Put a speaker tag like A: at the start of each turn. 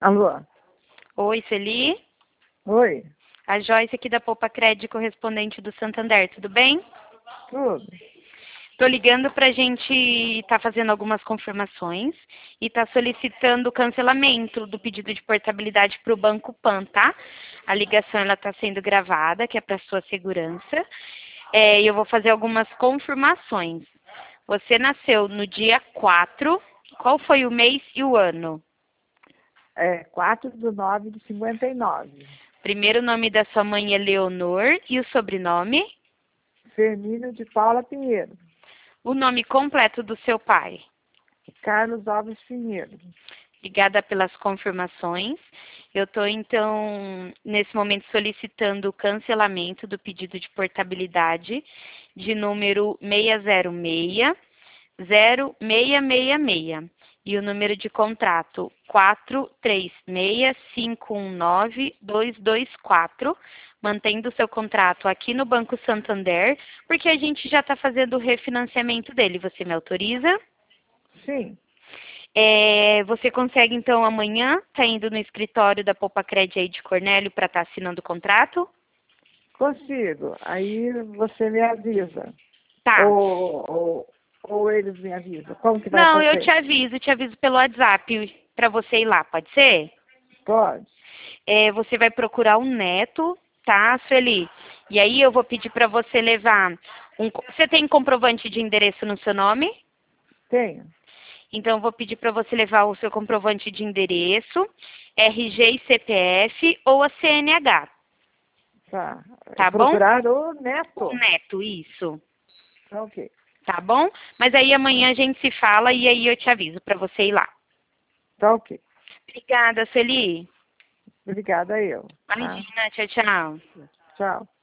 A: Alô?
B: Oi, Celi.
A: Oi?
B: A Joyce aqui da Poupa Crédito, correspondente do Santander, tudo bem?
A: Tudo?
B: Tô ligando pra gente tá fazendo algumas confirmações e tá solicitando o cancelamento do pedido de portabilidade para o Banco Pan, tá? A ligação ela tá sendo gravada, que é para sua segurança. E eu vou fazer algumas confirmações. Você nasceu no dia 4. Qual foi o mês e o ano?
A: 4/9/59.
B: Primeiro nome da sua mãe é Leonor e o sobrenome?
A: Firmino de Paula Pinheiro.
B: O nome completo do seu pai?
A: Carlos Alves Pinheiro.
B: Obrigada pelas confirmações. Eu estou, então, nesse momento solicitando o cancelamento do pedido de portabilidade de número 606-0666 e o número de contrato 436519224, mantendo o seu contrato aqui no Banco Santander, porque a gente já está fazendo o refinanciamento dele. Você me autoriza?
A: Sim.
B: Você consegue, então, amanhã estar indo no escritório da Poupa Crédito aí de Cornélio para estar assinando o contrato?
A: Consigo. Aí você me avisa.
B: Tá.
A: Ou eles me avisam. Como que vai
B: Não, eu
A: fazer?
B: te aviso pelo WhatsApp para você ir lá, pode ser?
A: Pode?
B: Você vai procurar um neto, tá, Sueli? E aí eu vou pedir para você levar Você tem comprovante de endereço no seu nome?
A: Tenho.
B: Então, eu vou pedir para você levar o seu comprovante de endereço, RG e CPF ou a CNH,
A: Tá.
B: tá bom?
A: Procurar o
B: O
A: neto.
B: neto, isso.
A: Tá ok.
B: Tá bom? Mas aí amanhã a gente se fala e aí eu te aviso para você ir lá.
A: Tá ok.
B: Obrigada, Sueli.
A: Obrigada eu. Tá?
B: Imagina, tchau, tchau.
A: Tchau.